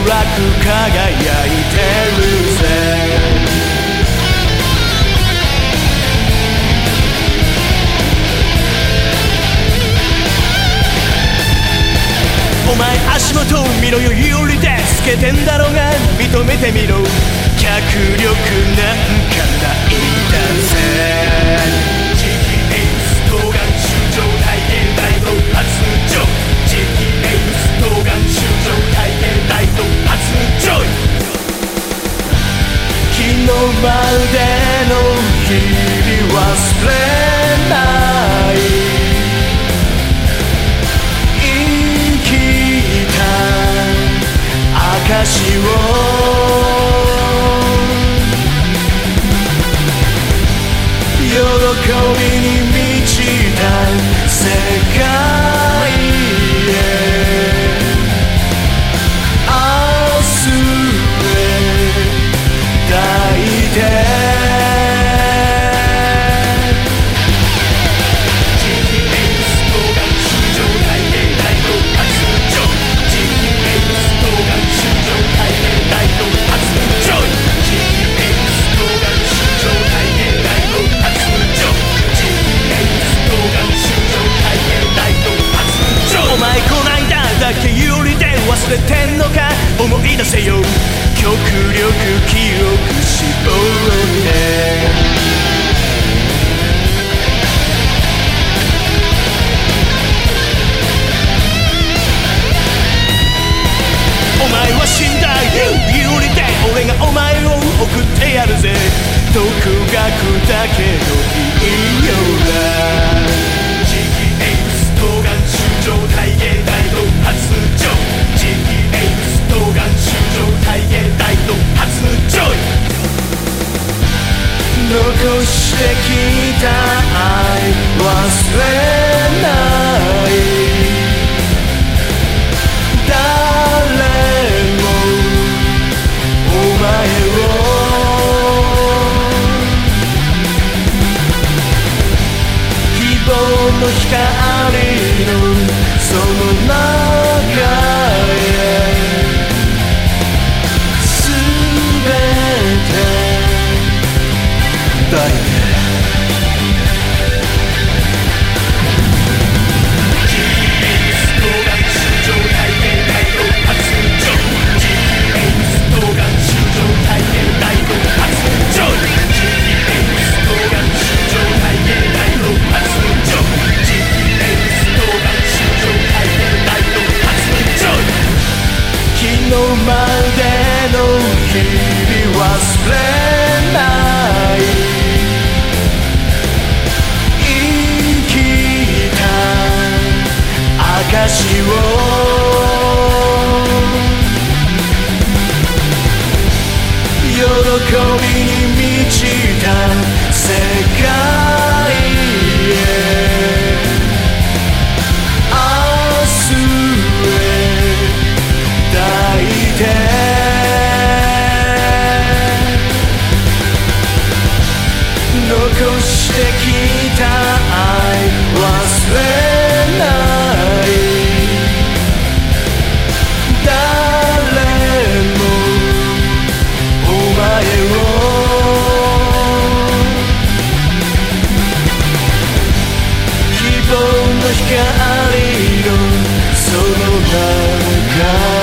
輝いてるぜ。お前足元見ろよ、有利で透けてんだろうが認めてみろ、脚力なんかないんだぜ。磁気エイス動眼集場体系大突発上、磁気エイス動眼集場体系大突発上、日の丸での日々忘れない証を、喜びに満ちた世界へ、明日へ抱いて、忘れてんのか思い出せよ、極力記憶しぼって。お前は死んだ有利で俺がお前を送ってやるぜ、独学だけどいいよな。磁気エイス動眼集場体系大突発上、磁気エイス動眼集場体系大突発上、残してきた愛忘れない誰もお前を、希望の光のその中へ全て抱いて。日の丸での日々忘れない生きた証を、喜びに満ちた世界へ、明日へ抱いて、残してきた愛忘れない誰もお前を、希望の光のその中